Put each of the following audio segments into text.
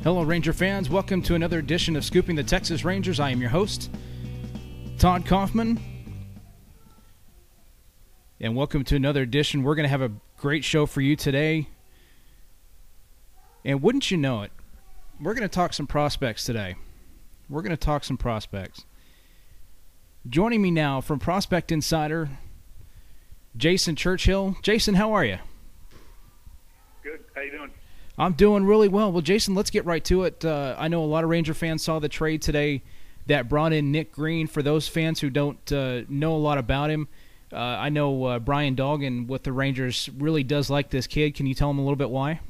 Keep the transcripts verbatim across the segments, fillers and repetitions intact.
Hello, Ranger fans. Welcome to another edition of Scooping the Texas Rangers. I am your host, Todd Kaufman. And welcome to another edition. We're going to have a great show for you today. And wouldn't you know it, we're going to talk some prospects today. We're going to talk some prospects. Joining me now from Prospect Insider, Jason Churchill. Jason, how are you? Good. How you doing? I'm doing really well. Well, Jason, let's get right to it. Uh, I know a lot of Ranger fans saw the trade today that brought in Nick Green. For those fans who don't uh, know a lot about him, uh, I know uh, Brian Doggan with the Rangers really does like this kid. Can you tell him a little bit why?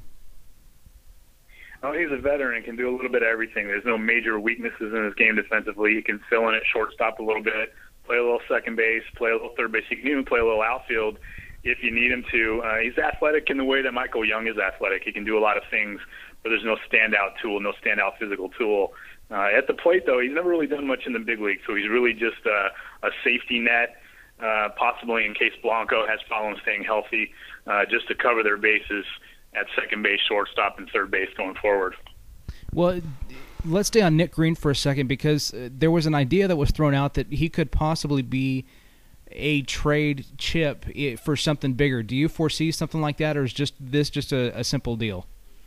Oh, he's a veteran and can do a little bit of everything. There's no major weaknesses in his game defensively. He can fill in at shortstop a little bit, play a little second base, play a little third base. He can even play a little outfield if you need him to. Uh, he's athletic in the way that Michael Young is athletic. He can do a lot of things, but there's no standout tool, no standout physical tool. Uh, at the plate, though, he's never really done much in the big league, so he's really just uh, a safety net, uh, possibly in case Blanco has problems staying healthy, uh, just to cover their bases at second base, shortstop, and third base going forward. Well, let's stay on Nick Green for a second, because uh, there was an idea that was thrown out that he could possibly be a trade chip for something bigger. Do you foresee something like that, or is just this just a, a simple deal?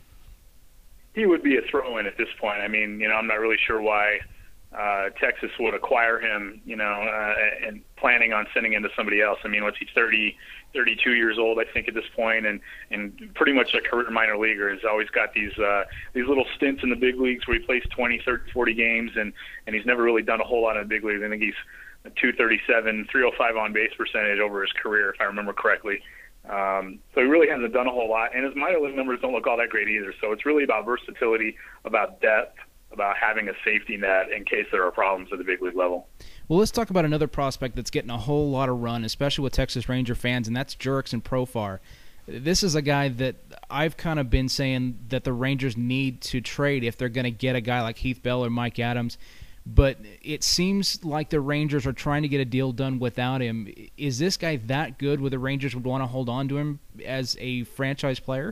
He would be a throw-in at this point. I mean, you know, I'm not really sure why uh, Texas would acquire him, you know, uh, and planning on sending him to somebody else. I mean, what's he, thirty, thirty-two years old, I think, at this point, and, and pretty much a career minor leaguer. He's always got these uh, these little stints in the big leagues where he plays twenty, thirty, forty games, and, and he's never really done a whole lot in the big leagues. I think he's two thirty-seven, three oh five on base percentage over his career, if I remember correctly. Um, so he really hasn't done a whole lot, and his minor league numbers don't look all that great either. So it's really about versatility, about depth, about having a safety net in case there are problems at the big league level. Well, let's talk about another prospect that's getting a whole lot of run, especially with Texas Ranger fans, and that's Jurickson Profar. This is a guy that I've kind of been saying that the Rangers need to trade if they're going to get a guy like Heath Bell or Mike Adams. But it seems like the Rangers are trying to get a deal done without him. Is this guy that good where the Rangers would want to hold on to him as a franchise player?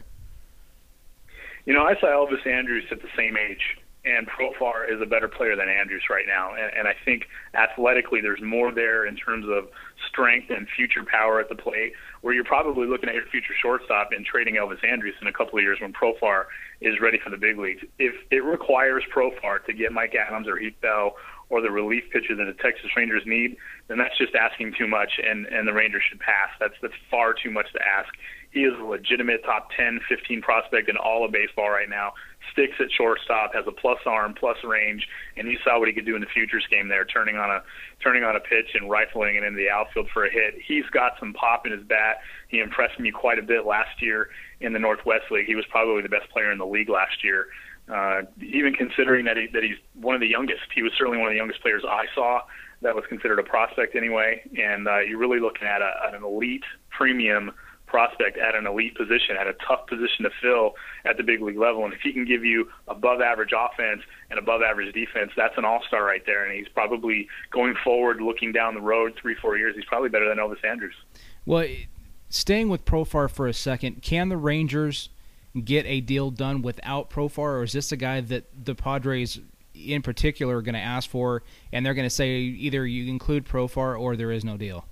You know, I saw Elvis Andrus at the same age, and Profar is a better player than Andrus right now. And, and I think athletically there's more there in terms of strength and future power at the plate, where you're probably looking at your future shortstop and trading Elvis Andrus in a couple of years when Profar is ready for the big leagues. If it requires Profar to get Mike Adams or Heath Bell or the relief pitcher that the Texas Rangers need, then that's just asking too much, and, and the Rangers should pass. That's, that's far too much to ask. He is a legitimate top ten, fifteen prospect in all of baseball right now. Sticks at shortstop, has a plus arm, plus range, and you saw what he could do in the futures game there, turning on a turning on a pitch and rifling it into the outfield for a hit. He's got some pop in his bat. He impressed me quite a bit last year in the Northwest League. He was probably the best player in the league last year. Uh, even considering that, he, that he's one of the youngest, he was certainly one of the youngest players I saw that was considered a prospect anyway. And uh, you're really looking at, a, at an elite premium prospect at an elite position, at a tough position to fill at the big league level. And if he can give you above average offense and above average defense, that's an all-star right there. And he's probably going forward, looking down the road three, four years, he's probably better than Elvis Andrus. Well, staying with Profar for a second, can the Rangers get a deal done without Profar, or is this a guy that the Padres in particular are going to ask for, and they're going to say either you include Profar or there is no deal?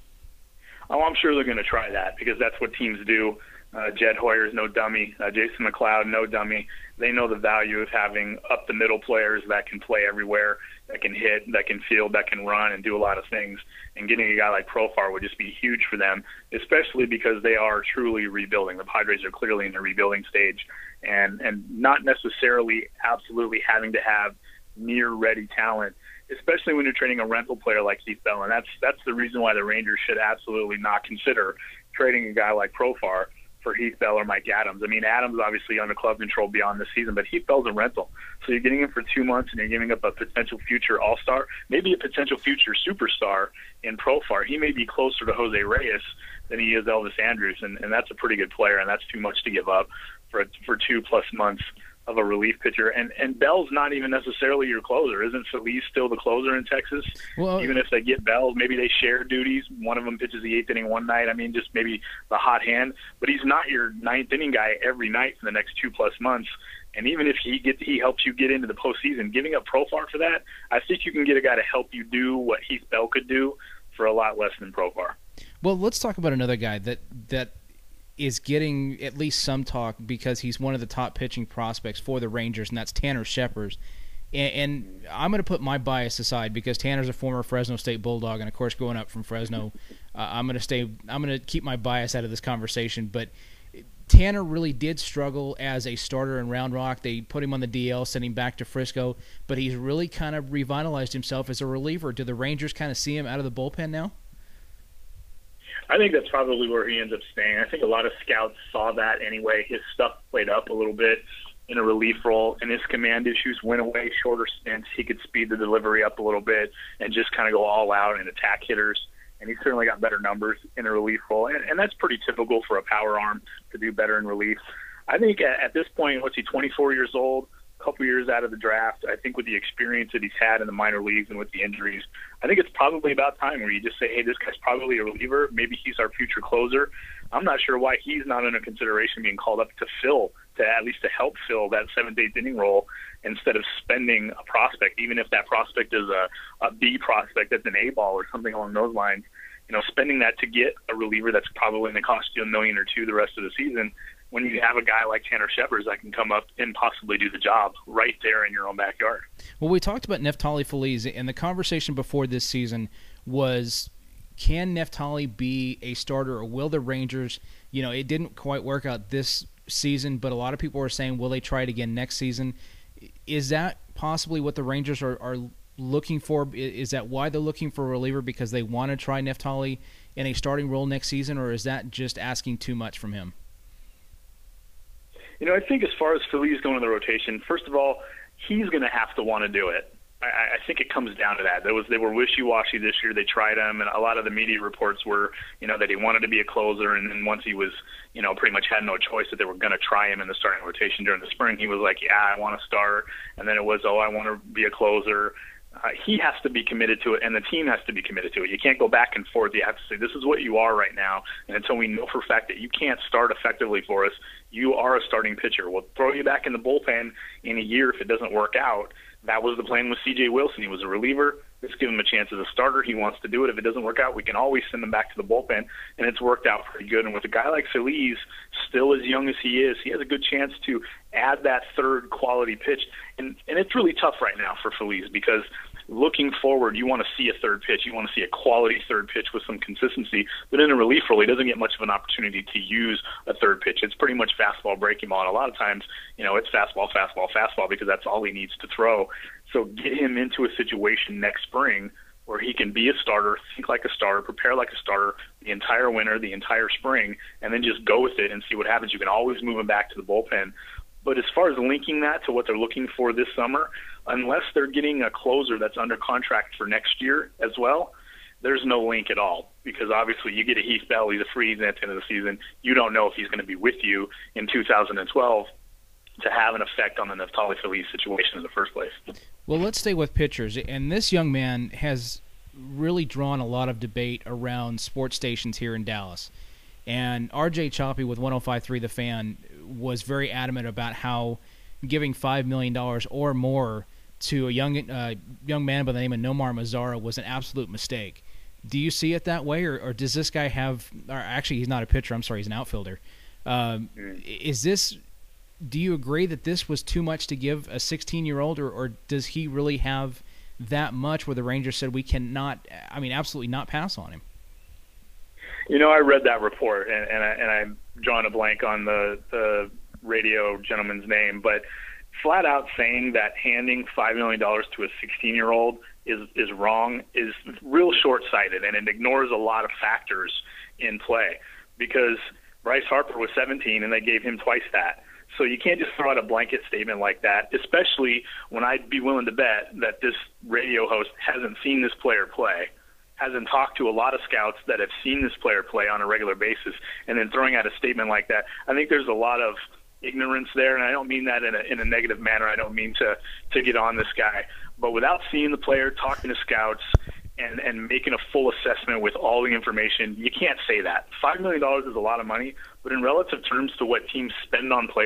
Oh, I'm sure they're going to try that, because that's what teams do. Uh, Jed Hoyer's no dummy. Uh, Jason McLeod, no dummy. They know the value of having up-the-middle players that can play everywhere, that can hit, that can field, that can run, and do a lot of things. And getting a guy like Profar would just be huge for them, especially because they are truly rebuilding. The Padres are clearly in the rebuilding stage, and, and not necessarily absolutely having to have near-ready talent, especially when you're trading a rental player like Heath Bell. And that's that's the reason why the Rangers should absolutely not consider trading a guy like Profar for Heath Bell or Mike Adams. I mean, Adams obviously under club control beyond this season, but Heath Bell's a rental. So you're getting him for two months and you're giving up a potential future all-star, maybe a potential future superstar in Profar. He may be closer to Jose Reyes than he is Elvis Andrus, and, and that's a pretty good player, and that's too much to give up for for two-plus months of a relief pitcher. And and Bell's not even necessarily your closer. Isn't Feliz still the closer in Texas? Well, even if they get Bell, maybe they share duties. One of them pitches the eighth inning one night. I mean, just maybe the hot hand. But he's not your ninth inning guy every night for the next two-plus months. And even if he gets, he helps you get into the postseason, giving up Profar for that, I think you can get a guy to help you do what Heath Bell could do for a lot less than Profar. Well, let's talk about another guy that that is getting at least some talk because he's one of the top pitching prospects for the Rangers, and that's Tanner Scheppers. And, and I'm going to put my bias aside because Tanner's a former Fresno State Bulldog, and of course, growing up from Fresno, uh, I'm going to stay. I'm going to keep my bias out of this conversation. But Tanner really did struggle as a starter in Round Rock. They put him on the D L, sent him back to Frisco, but he's really kind of revitalized himself as a reliever. Do the Rangers kind of see him out of the bullpen now? I think that's probably where he ends up staying. I think a lot of scouts saw that anyway. His stuff played up a little bit in a relief role, and his command issues went away, shorter stints. He could speed the delivery up a little bit and just kind of go all out and attack hitters. And he certainly got better numbers in a relief role. And, and that's pretty typical for a power arm to do better in relief. I think at, at this point, what's he, twenty-four years old? Couple years out of the draft, I think with the experience that he's had in the minor leagues and with the injuries, I think it's probably about time where you just say, hey, this guy's probably a reliever. Maybe he's our future closer. I'm not sure why he's not under consideration being called up to fill, to at least to help fill that seventh, eighth inning role instead of spending a prospect, even if that prospect is a, a B prospect that's an A ball or something along those lines. You know, spending that to get a reliever that's probably going to cost you a million or two the rest of the season, when you have a guy like Tanner Scheppers that can come up and possibly do the job right there in your own backyard. Well, we talked about Neftali Feliz, and the conversation before this season was, can Neftali be a starter, or will the Rangers, you know, it didn't quite work out this season, but a lot of people are saying, will they try it again next season? Is that possibly what the Rangers are, are looking for? Is that why they're looking for a reliever, because they want to try Neftali in a starting role next season, or is that just asking too much from him? You know, I think as far as Feliz going in the rotation, first of all, he's going to have to want to do it. I, I think it comes down to that. There was they were wishy-washy this year. They tried him, and a lot of the media reports were, you know, that he wanted to be a closer, and then once he was, you know, pretty much had no choice that they were going to try him in the starting rotation during the spring, he was like, yeah, I want to start. And then it was, oh, I want to be a closer. Uh, he has to be committed to it, and the team has to be committed to it. You can't go back and forth. You have to say, this is what you are right now. And until we know for a fact that you can't start effectively for us, you are a starting pitcher. We'll throw you back in the bullpen in a year if it doesn't work out. That was the plan with C J Wilson. He was a reliever. Let's give him a chance as a starter. He wants to do it. If it doesn't work out, we can always send him back to the bullpen, and it's worked out pretty good. And with a guy like Feliz, still as young as he is, he has a good chance to add that third quality pitch. And, and it's really tough right now for Feliz because looking forward, you want to see a third pitch. You want to see a quality third pitch with some consistency. But in a relief role, he doesn't get much of an opportunity to use a third pitch. It's pretty much fastball, breaking ball. And a lot of times, you know, it's fastball, fastball, fastball because that's all he needs to throw. So get him into a situation next spring where he can be a starter, think like a starter, prepare like a starter the entire winter, the entire spring, and then just go with it and see what happens. You can always move him back to the bullpen. But as far as linking that to what they're looking for this summer, unless they're getting a closer that's under contract for next year as well, there's no link at all. Because obviously you get a Heath Bell, he's a free agent at the end of the season. You don't know if he's going to be with you in two thousand twelve to have an effect on the Neftali Feliz situation in the first place. Well, let's stay with pitchers. And this young man has really drawn a lot of debate around sports stations here in Dallas. And R J Choppy with one oh five point three The Fan was very adamant about how giving five million dollars or more to a young uh, young man by the name of Nomar Mazara was an absolute mistake. Do you see it that way, or, or does this guy have – or actually, he's not a pitcher. I'm sorry, he's an outfielder. Um, is this – do you agree that this was too much to give a sixteen-year-old, or, or does he really have that much where the Rangers said we cannot – I mean, absolutely not pass on him? You know, I read that report, and, and, I, and I'm drawing a blank on the, the radio gentleman's name, but flat out saying that handing five million dollars to a sixteen-year-old is, is wrong is real short-sighted, and it ignores a lot of factors in play because Bryce Harper was seventeen, and they gave him twice that. So you can't just throw out a blanket statement like that, especially when I'd be willing to bet that this radio host hasn't seen this player play, hasn't talked to a lot of scouts that have seen this player play on a regular basis, and then throwing out a statement like that. I think there's a lot of ignorance there, and I don't mean that in a, in a negative manner. I don't mean to, to get on this guy. But without seeing the player, talking to scouts, and, and making a full assessment with all the information, you can't say that. five million dollars is a lot of money, but in relative terms to what teams spend on players,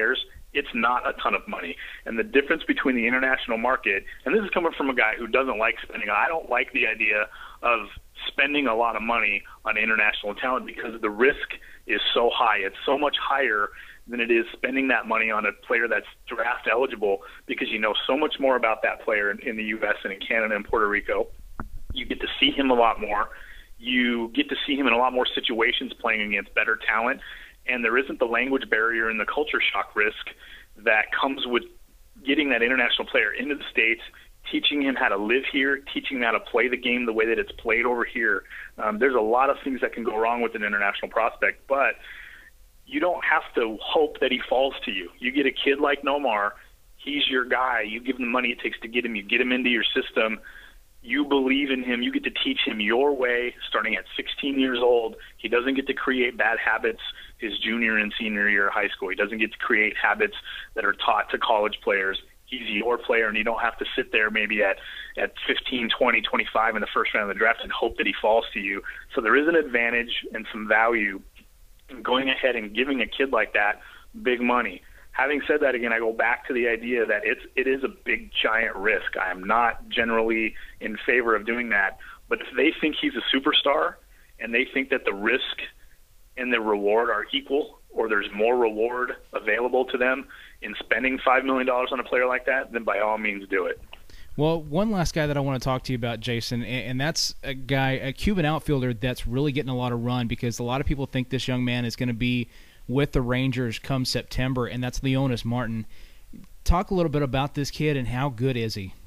it's not a ton of money. And the difference between the international market, and this is coming from a guy who doesn't like spending, I don't like the idea of spending a lot of money on international talent because the risk is so high. It's so much higher than it is spending that money on a player that's draft eligible, because you know so much more about that player in, in the U S and in Canada and Puerto Rico. You get to see him a lot more. You get to see him in a lot more situations playing against better talent, and there isn't the language barrier and the culture shock risk that comes with getting that international player into the States, teaching him how to live here, teaching him how to play the game the way that it's played over here. Um, there's a lot of things that can go wrong with an international prospect, but you don't have to hope that he falls to you. You get a kid like Nomar, he's your guy. You give him the money it takes to get him. You get him into your system. You believe in him. You get to teach him your way starting at sixteen years old. He doesn't get to create bad habits his junior and senior year of high school. He doesn't get to create habits that are taught to college players. He's your player, and you don't have to sit there maybe at, at fifteen, twenty, twenty-five in the first round of the draft and hope that he falls to you. So there is an advantage and some value in going ahead and giving a kid like that big money. Having said that, again, I go back to the idea that it's, it is a big, giant risk. I am not generally in favor of doing that. But if they think he's a superstar and they think that the risk and the reward are equal, or there's more reward available to them in spending five million dollars on a player like that, then by all means do it. Well, one last guy that I want to talk to you about, Jason, and that's a guy, a Cuban outfielder that's really getting a lot of run, because a lot of people think this young man is going to be with the Rangers come September, and that's Leonys Martin. Talk a little bit about this kid and how good is he?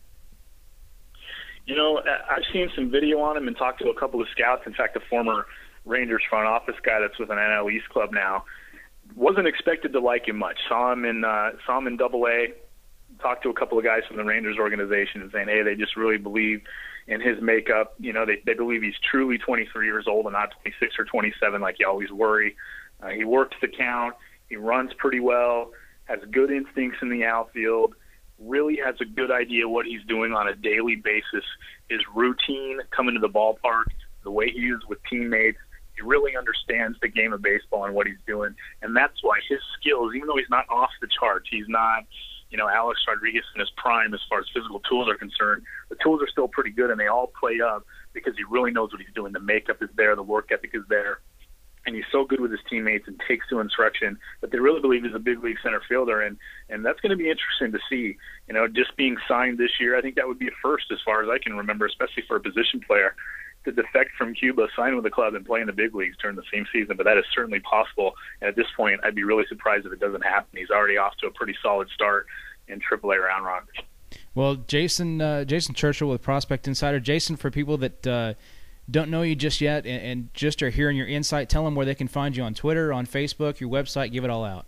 You know, I've seen some video on him and talked to a couple of scouts. In fact, a former Rangers front office guy that's with an N L East club now. Wasn't expected to like him much. Saw him in uh, saw him in Double A. Talked to a couple of guys from the Rangers organization and saying, hey, they just really believe in his makeup. You know, they, they believe he's truly twenty-three years old and not twenty-six or twenty-seven like you always worry. Uh, he works the count. He runs pretty well, has good instincts in the outfield, really has a good idea what he's doing on a daily basis. His routine coming to the ballpark, the way he is with teammates, he really understands the game of baseball and what he's doing. And that's why his skills, even though he's not off the charts, he's not, you know, Alex Rodriguez in his prime as far as physical tools are concerned, the tools are still pretty good, and they all play up because he really knows what he's doing. The makeup is there, the work ethic is there. And he's so good with his teammates and takes to instruction that they really believe he's a big league center fielder. And, and that's going to be interesting to see. You know, just being signed this year, I think that would be a first as far as I can remember, especially for a position player, to defect from Cuba, sign with the club, and play in the big leagues during the same season. But that is certainly possible. And at this point, I'd be really surprised if it doesn't happen. He's already off to a pretty solid start in triple A Round Rock. Well, Jason uh, Jason Churchill with Prospect Insider. Jason, for people that uh, – don't know you just yet and, and just are hearing your insight, tell them where they can find you on Twitter, on Facebook, your website, give it all out.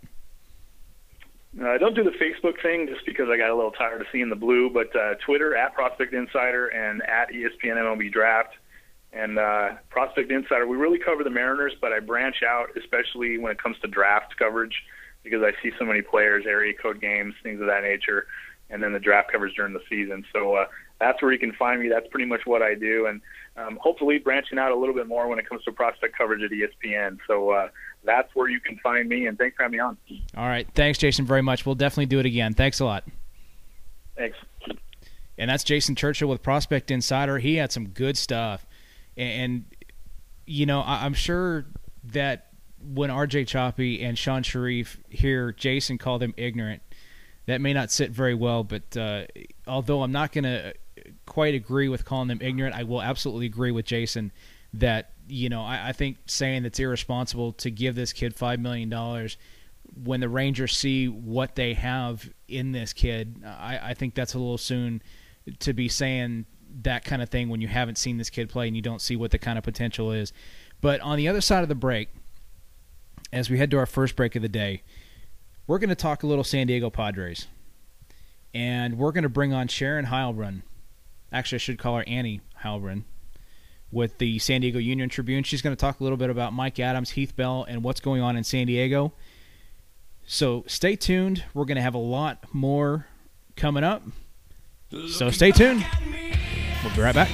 Uh, I don't do the Facebook thing just because I got a little tired of seeing the blue, but uh, Twitter, at Prospect Insider, and at E S P N M L B Draft. And uh, Prospect Insider, we really cover the Mariners, but I branch out, especially when it comes to draft coverage, because I see so many players, area code games, things of that nature, and then the draft coverage during the season. So uh, that's where you can find me. That's pretty much what I do. And um, hopefully branching out a little bit more when it comes to prospect coverage at E S P N. So uh, that's where you can find me, and thanks for having me on. All right. Thanks, Jason, very much. We'll definitely do it again. Thanks a lot. Thanks. And that's Jason Churchill with Prospect Insider. He had some good stuff. And, you know, I'm sure that when R J Choppy and Sean Sharif hear Jason call them ignorant, that may not sit very well, but uh, although I'm not going to quite agree with calling them ignorant, I will absolutely agree with Jason that, you know, I, I think saying it's irresponsible to give this kid five million dollars when the Rangers see what they have in this kid, I, I think that's a little soon to be saying that kind of thing when you haven't seen this kid play and you don't see what the kind of potential is. But on the other side of the break, as we head to our first break of the day, we're going to talk a little San Diego Padres. And we're going to bring on Sharon Heilbrunn. Actually, I should call her Annie Heilbrunn with the San Diego Union Tribune. She's going to talk a little bit about Mike Adams, Heath Bell, and what's going on in San Diego. So stay tuned. We're going to have a lot more coming up. So stay tuned. We'll be right back.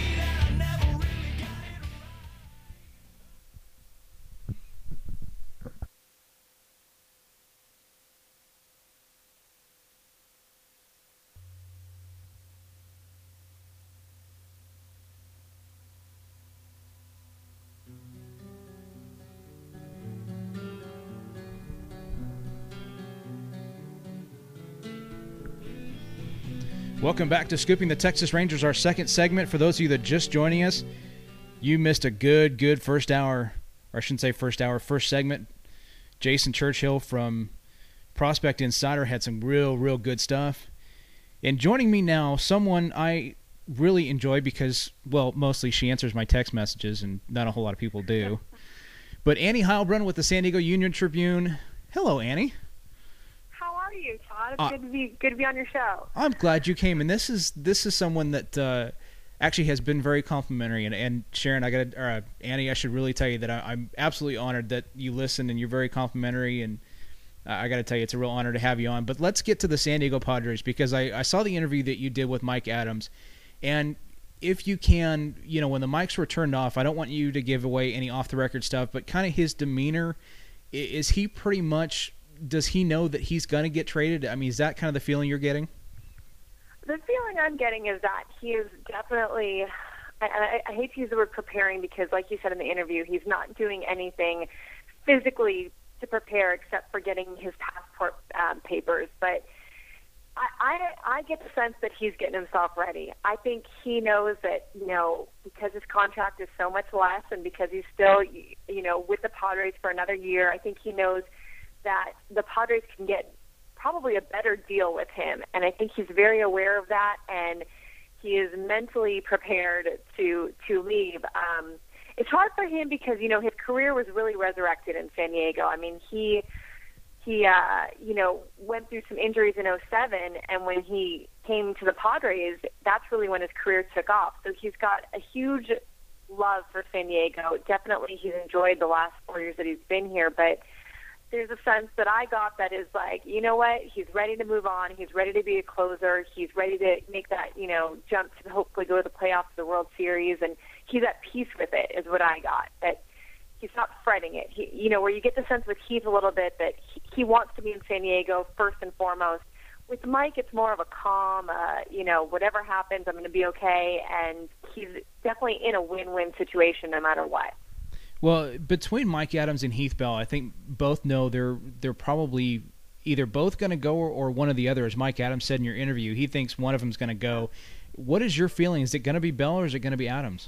Welcome back to Scooping the Texas Rangers, our second segment. For those of you that are just joining us, you missed a good, good first hour, or I shouldn't say first hour, first segment. Jason Churchill from Prospect Insider had some real, real good stuff. And joining me now, someone I really enjoy because, well, mostly she answers my text messages, and not a whole lot of people do. But Annie Heilbrunn with the San Diego Union Tribune. Hello, Annie. How are you, Todd? It's Uh, good to be good to be on your show. I'm glad you came, and this is this is someone that uh, actually has been very complimentary. And, and Sharon, I got or uh, Annie, I should really tell you that I, I'm absolutely honored that you listen and you're very complimentary. And uh, I got to tell you, it's a real honor to have you on. But let's get to the San Diego Padres because I, I saw the interview that you did with Mike Adams, and if you can, you know, when the mics were turned off, I don't want you to give away any off the record stuff, but kind of his demeanor. Is he pretty much? Does he know that he's going to get traded? I mean, is that kind of the feeling you're getting? The feeling I'm getting is that he is definitely, I, I, I hate to use the word preparing because, like you said in the interview, he's not doing anything physically to prepare except for getting his passport um, papers. But I, I, I get the sense that he's getting himself ready. I think he knows that, you know, because his contract is so much less and because he's still, you know, with the Padres for another year, I think he knows that the Padres can get probably a better deal with him. And I think he's very aware of that, and he is mentally prepared to to leave. Um, it's hard for him because, you know, his career was really resurrected in San Diego. I mean, he, he uh, you know, went through some injuries in oh seven, and when he came to the Padres, that's really when his career took off. So he's got a huge love for San Diego. Definitely he's enjoyed the last four years that he's been here, but there's a sense that I got that is like, you know what, he's ready to move on. He's ready to be a closer. He's ready to make that, you know, jump to hopefully go to the playoffs of the World Series, and he's at peace with it is what I got, that he's not fretting it. He, you know, where you get the sense with Heath a little bit that he, he wants to be in San Diego first and foremost. With Mike, it's more of a calm, uh, you know, whatever happens, I'm going to be okay, and he's definitely in a win-win situation no matter what. Well, between Mike Adams and Heath Bell, I think both know they're they're probably either both going to go or, or one or the other. As Mike Adams said in your interview, he thinks one of them is going to go. What is your feeling? Is it going to be Bell or is it going to be Adams?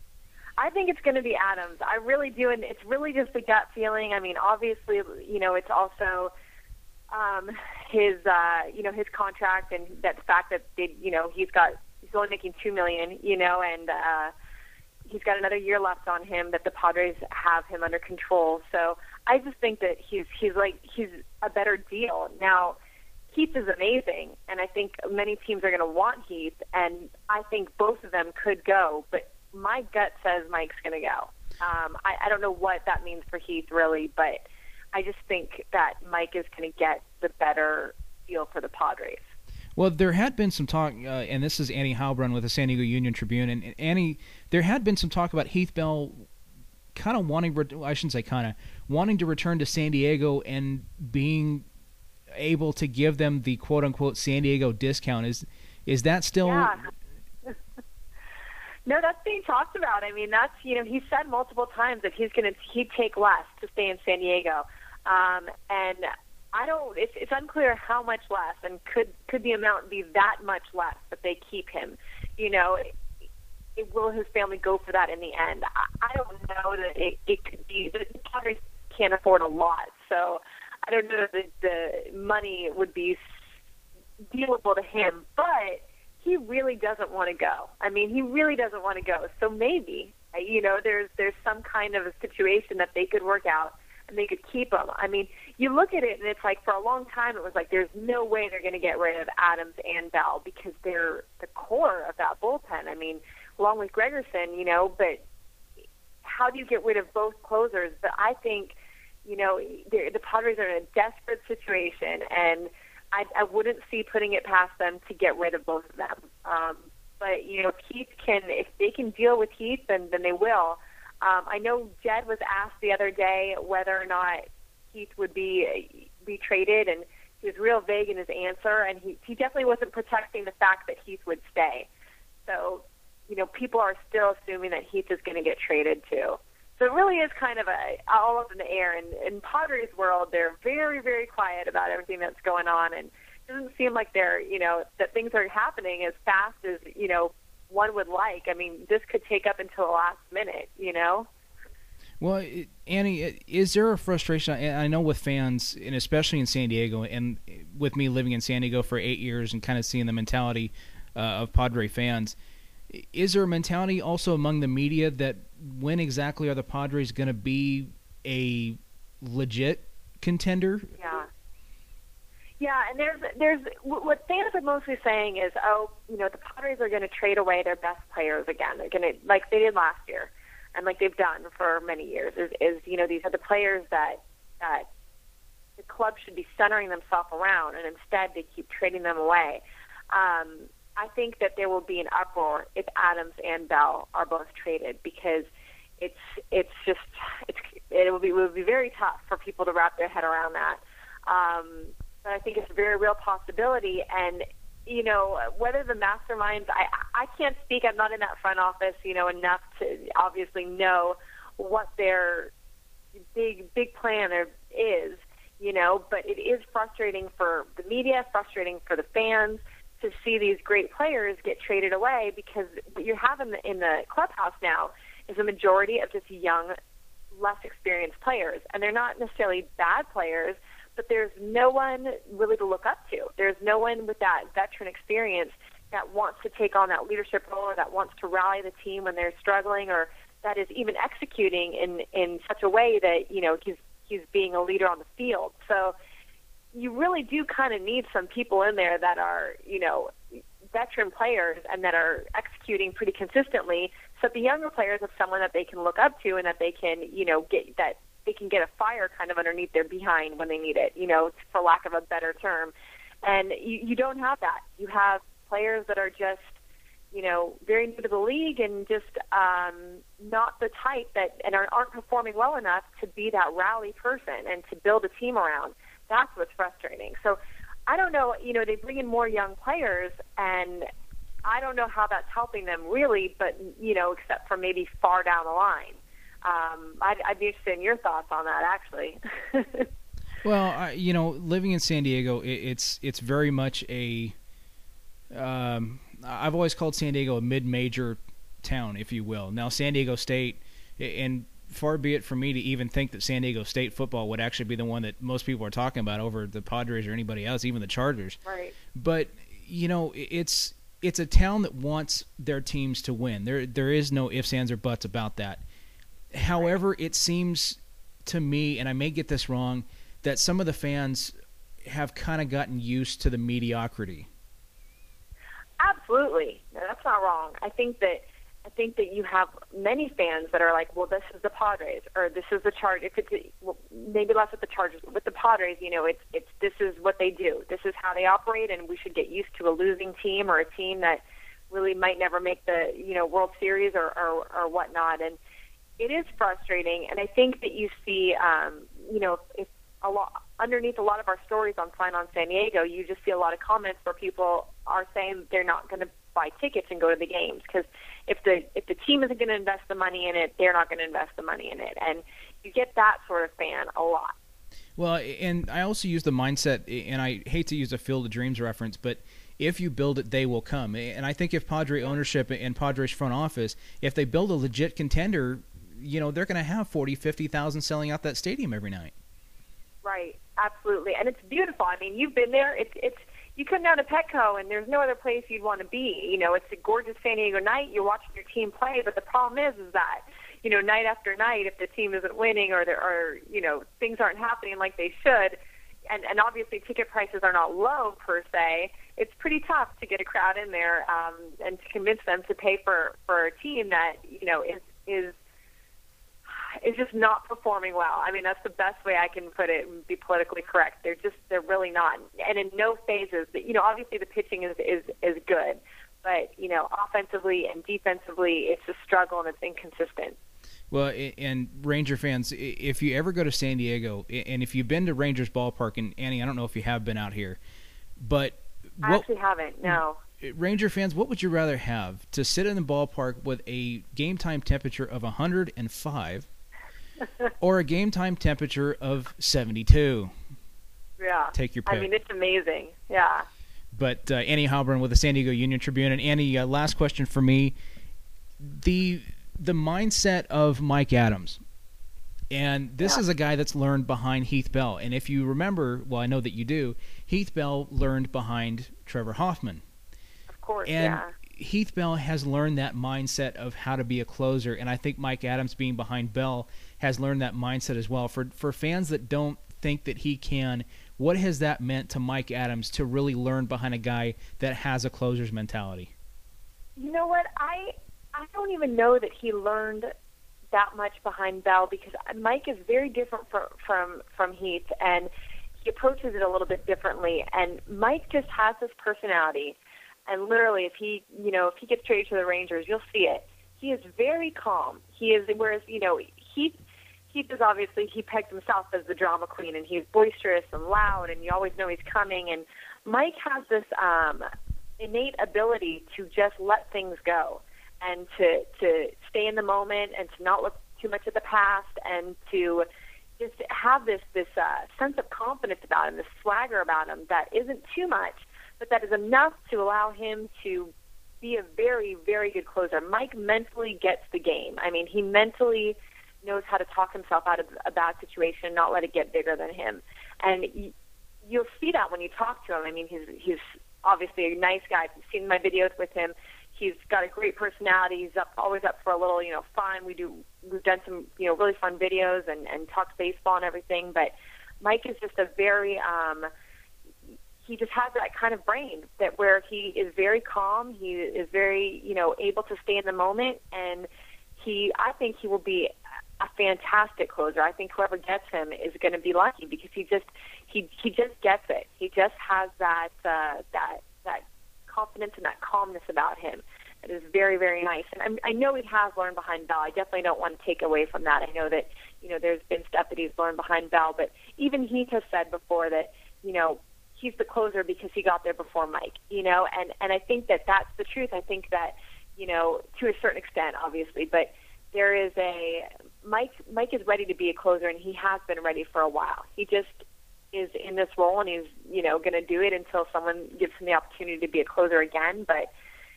I think it's going to be Adams. I really do, and it's really just a gut feeling. I mean, obviously, you know, it's also um, his, uh, you know, his contract and that fact that they, you know, he's got he's only making two million dollars, you know, and uh, he's got another year left on him that the Padres have him under control. So I just think that he's he's like he's a better deal. Now, Heath is amazing, and I think many teams are going to want Heath, and I think both of them could go. But my gut says Mike's going to go. Um, I, I don't know what that means for Heath really, but I just think that Mike is going to get the better deal for the Padres. Well, there had been some talk, uh, and this is Annie Heilbrunn with the San Diego Union Tribune, and, and Annie, there had been some talk about Heath Bell kind of wanting, I shouldn't say kind of, wanting to return to San Diego and being able to give them the quote-unquote San Diego discount. Is is that still... Yeah. No, that's being talked about. I mean, that's, you know, he said multiple times that he's going to, he'd take less to stay in San Diego. Um, and I don't, it's, it's unclear how much less, and could, could the amount be that much less that they keep him? You know, it, it, will his family go for that in the end? I, I don't know that it, it could be, the Padres can't afford a lot, so I don't know that the, the money would be dealable to him, but he really doesn't want to go. I mean, he really doesn't want to go. So maybe, you know, there's there's some kind of a situation that they could work out and they could keep him. I mean, you look at it and it's like for a long time it was like there's no way they're going to get rid of Adams and Bell because they're the core of that bullpen. I mean, along with Gregerson, you know, but how do you get rid of both closers? But I think, you know, the Padres are in a desperate situation, and I, I wouldn't see putting it past them to get rid of both of them. Um, but, you know, Heath can, if they can deal with Heath, then, then they will. Um, I know Jed was asked the other day whether or not Heath would be be traded, and he was real vague in his answer, and he, he definitely wasn't protecting the fact that Heath would stay. So, you know, people are still assuming that Heath is going to get traded too. So it really is kind of a all up in the air. And in Padres world, they're very, very quiet about everything that's going on. And doesn't seem like they're, you know, that things are happening as fast as, you know, one would like. I mean, this could take up until the last minute, you know? Well, it, Annie, is there a frustration? I know with fans, and especially in San Diego, and with me living in San Diego for eight years and kind of seeing the mentality uh, of Padre fans, is there a mentality also among the media that when exactly are the Padres going to be a legit contender? Yeah. Yeah, and there's there's what fans are mostly saying is, oh, you know, the Padres are going to trade away their best players again. They're going to, like they did last year, and like they've done for many years. Is, is you know, these are the players that that the club should be centering themselves around, and instead they keep trading them away. Um, I think that there will be an uproar if Adams and Bell are both traded, because it's it's just it's it will be it will be very tough for people to wrap their head around that. Um, but I think it's a very real possibility, and you know, whether the masterminds, I I can't speak. I'm not in that front office, you know, enough to obviously know what their big big plan is, you know. But it is frustrating for the media, frustrating for the fans to see these great players get traded away, because what you have in the, in the clubhouse now is a majority of just young, less experienced players. And they're not necessarily bad players, but there's no one really to look up to. There's no one with that veteran experience that wants to take on that leadership role, or that wants to rally the team when they're struggling, or that is even executing in, in such a way that, you know, he's, he's being a leader on the field. So you really do kind of need some people in there that are, you know, veteran players and that are executing pretty consistently, so that the younger players have someone that they can look up to, and that they can, you know, get that they can get a fire kind of underneath their behind when they need it, you know, for lack of a better term. And you, you don't have that. You have players that are just, you know, very new to the league and just um, not the type that, and are, aren't performing well enough to be that rally person and to build a team around. That's what's frustrating. So I don't know, you know, they bring in more young players, and I don't know how that's helping them really, but, you know, except for maybe far down the line. Um, I'd, I'd be interested in your thoughts on that, actually. Well, I, you know, living in San Diego, it, it's it's very much a um, I've always called San Diego a mid-major town, if you will. Now, San Diego State, and far be it from me to even think that San Diego State football would actually be the one that most people are talking about over the Padres or anybody else, even the Chargers. Right. But, you know, it's it's a town that wants their teams to win. There There is no ifs, ands, or buts about that. However, it seems to me, and I may get this wrong, that some of the fans have kind of gotten used to the mediocrity. Absolutely. No, that's not wrong. I think that I think that you have many fans that are like, well, this is the Padres, or this is the Chargers. If it's well, maybe less with the Chargers, but with the Padres, you know, it's it's this is what they do. This is how they operate, and we should get used to a losing team, or a team that really might never make the, you know, World Series or or, or whatnot. And it is frustrating, and I think that you see, um, you know, if a lot underneath a lot of our stories on Sign On San Diego, you just see a lot of comments where people are saying they're not going to buy tickets and go to the games, because if the if the team isn't going to invest the money in it, they're not going to invest the money in it, and you get that sort of fan a lot. Well, and I also use the mindset, and I hate to use a Field of Dreams reference, but if you build it, they will come. And I think if Padre ownership and Padres front office, if they build a legit contender, you know, they're going to have forty, fifty thousand selling out that stadium every night. Right, absolutely, and it's beautiful. I mean, you've been there. It's it's you come down to Petco, and there's no other place you'd want to be. You know, it's a gorgeous San Diego night. You're watching your team play, but the problem is, is that, you know, night after night, if the team isn't winning, or there are, you know, things aren't happening like they should, and and obviously ticket prices are not low per se, it's pretty tough to get a crowd in there um, and to convince them to pay for for a team that, you know, is is. is just not performing well. I mean, that's the best way I can put it and be politically correct. They're just, they're really not. And in no phases, you know, obviously the pitching is, is, is good, but, you know, offensively and defensively, it's a struggle and it's inconsistent. Well, and Ranger fans, if you ever go to San Diego, and if you've been to Rangers Ballpark, and Annie, I don't know if you have been out here, but I what, actually haven't, no. Ranger fans, what would you rather have? To sit in the ballpark with a game time temperature of one hundred five or a game time temperature of seventy-two? Yeah. Take your pick. I mean, it's amazing. Yeah. But uh, Annie Heilbrunn with the San Diego Union Tribune. And Annie, uh, last question for me. The the mindset of Mike Adams. And this yeah. is a guy that's learned behind Heath Bell. And if you remember, well, I know that you do, Heath Bell learned behind Trevor Hoffman. Of course, and yeah. Heath Bell has learned that mindset of how to be a closer, and I think Mike Adams being behind Bell has learned that mindset as well. For for fans that don't think that he can, what has that meant to Mike Adams to really learn behind a guy that has a closer's mentality? You know what? I I don't even know that he learned that much behind Bell, because Mike is very different from from, from Heath, and he approaches it a little bit differently. And Mike just has this personality. And literally, if he, you know, if he gets traded to the Rangers, you'll see it. He is very calm. He is, whereas, you know, Heath, Heath is obviously, he pegs himself as the drama queen, and he's boisterous and loud, and you always know he's coming. And Mike has this um, innate ability to just let things go, and to to stay in the moment, and to not look too much at the past, and to just have this this uh, sense of confidence about him, this swagger about him that isn't too much, but that is enough to allow him to be a very, very good closer. Mike mentally gets the game. I mean, he mentally knows how to talk himself out of a bad situation, not let it get bigger than him. And you'll see that when you talk to him. I mean, he's he's obviously a nice guy. If you've seen my videos with him, he's got a great personality. He's up, always up for a little, you know, fun. We do, we've done some, you know, really fun videos and, and talked baseball and everything. But Mike is just a very, um, he just has that kind of brain that where he is very calm. He is very, you know, able to stay in the moment. And he, I think he will be a fantastic closer. I think whoever gets him is going to be lucky, because he just, he, he just gets it. He just has that, uh, that, that confidence and that calmness about him. It is very, very nice. And I'm, I know he has learned behind Bell. I definitely don't want to take away from that. I know that, you know, there's been stuff that he's learned behind Bell, but even he has said before that, you know, he's the closer because he got there before Mike, you know, and, and I think that that's the truth. I think that, you know, to a certain extent, obviously, but there is a, Mike, Mike is ready to be a closer, and he has been ready for a while. He just is in this role, and he's, you know, going to do it until someone gives him the opportunity to be a closer again, but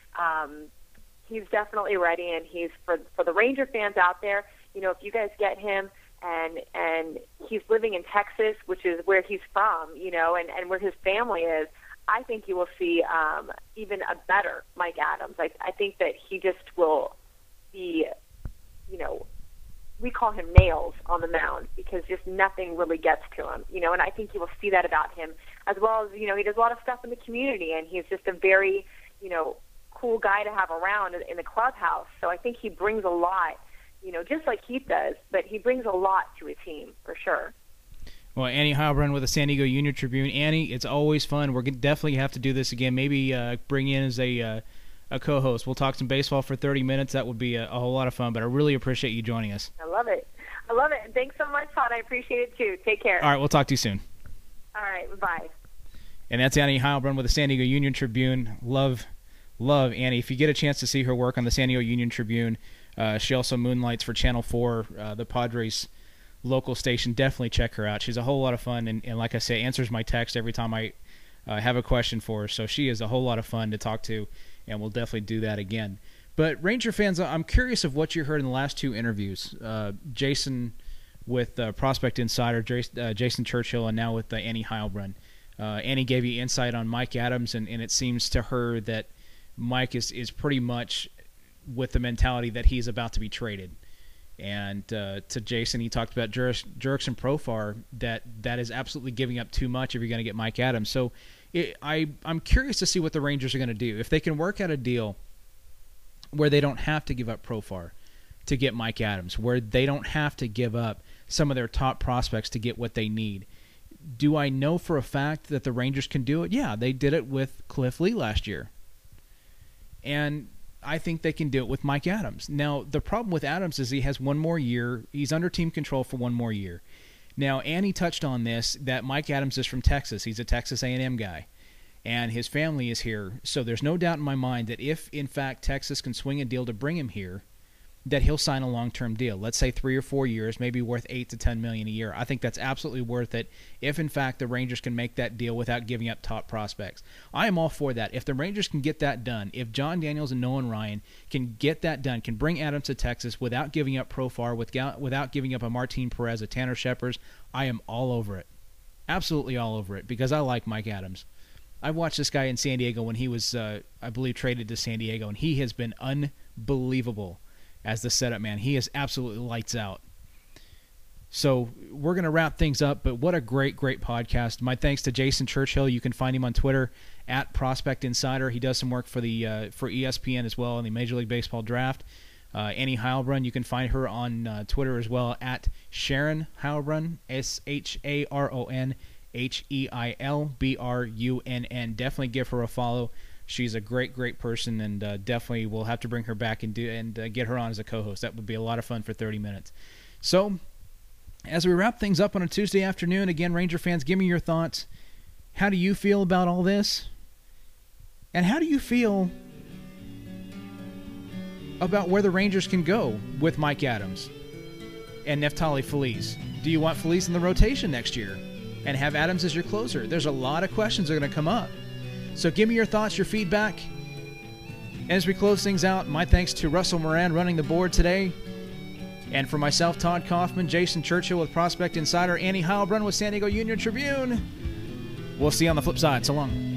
um, he's definitely ready, and he's, for, for the Ranger fans out there, you know, if you guys get him, and and he's living in Texas, which is where he's from, you know, and, and where his family is, I think you will see um, even a better Mike Adams. I, I think that he just will be, you know, we call him nails on the mound, because just nothing really gets to him, you know, and I think you will see that about him, as well as, you know, he does a lot of stuff in the community, and he's just a very, you know, cool guy to have around in the clubhouse. So I think he brings a lot, you know, just like Heath does, but he brings a lot to a team, for sure. Well, Annie Heilbrunn with the San Diego Union Tribune. Annie, it's always fun. We're going to definitely have to do this again. Maybe uh, bring in as a uh, a co-host. We'll talk some baseball for thirty minutes. That would be a, a whole lot of fun, but I really appreciate you joining us. I love it. I love it. And thanks so much, Todd. I appreciate it, too. Take care. All right, we'll talk to you soon. All right, bye. And that's Annie Heilbrunn with the San Diego Union Tribune. Love, love Annie. If you get a chance to see her work on the San Diego Union Tribune, Uh, she also moonlights for Channel four, uh, the Padres local station. Definitely check her out. She's a whole lot of fun, and, and like I say, answers my text every time I uh, have a question for her. So she is a whole lot of fun to talk to, and we'll definitely do that again. But Ranger fans, I'm curious of what you heard in the last two interviews. Uh, Jason with uh, Prospect Insider, Jason, uh, Jason Churchill, and now with uh, Annie Heilbrunn. Uh, Annie gave you insight on Mike Adams, and, and it seems to her that Mike is, is pretty much with the mentality that he's about to be traded. And uh, to Jason, he talked about Jer- Jurickson Profar, that that is absolutely giving up too much if you're going to get Mike Adams. So it, I, I'm curious to see what the Rangers are going to do. If they can work out a deal where they don't have to give up Profar to get Mike Adams, where they don't have to give up some of their top prospects to get what they need. Do I know for a fact that the Rangers can do it? Yeah, they did it with Cliff Lee last year. And I think they can do it with Mike Adams. Now, the problem with Adams is he has one more year. He's under team control for one more year. Now, Annie touched on this, that Mike Adams is from Texas. He's a Texas A and M guy, and his family is here. So there's no doubt in my mind that if, in fact, Texas can swing a deal to bring him here, that he'll sign a long-term deal. Let's say three or four years, maybe worth eight to ten million a year. I think that's absolutely worth it if, in fact, the Rangers can make that deal without giving up top prospects. I am all for that. If the Rangers can get that done, if John Daniels and Nolan Ryan can get that done, can bring Adams to Texas without giving up Profar, without giving up a Martin Perez, a Tanner Scheppers, I am all over it. Absolutely all over it, because I like Mike Adams. I watched this guy in San Diego when he was, uh, I believe, traded to San Diego, and he has been unbelievable as the setup man. He is absolutely lights out. So we're going to wrap things up, but what a great, great podcast. My thanks to Jason Churchill. You can find him on Twitter at Prospect Insider. He does some work for the uh, for E S P N as well in the Major League Baseball draft. Uh, Annie Heilbrunn, you can find her on uh, Twitter as well at Sharon Heilbrunn, S H A R O N H E I L B R U N N. Definitely give her a follow. She's a great, great person, and uh, definitely we'll have to bring her back and do and uh, get her on as a co-host. That would be a lot of fun for thirty minutes. So, as we wrap things up on a Tuesday afternoon, again, Ranger fans, give me your thoughts. How do you feel about all this? And how do you feel about where the Rangers can go with Mike Adams and Neftali Feliz? Do you want Feliz in the rotation next year and have Adams as your closer? There's a lot of questions that are going to come up. So give me your thoughts, your feedback. And as we close things out, my thanks to Russell Moran running the board today. And for myself, Todd Kaufman, Jason Churchill with Prospect Insider, Annie Heilbrunn with San Diego Union Tribune. We'll see you on the flip side. So long.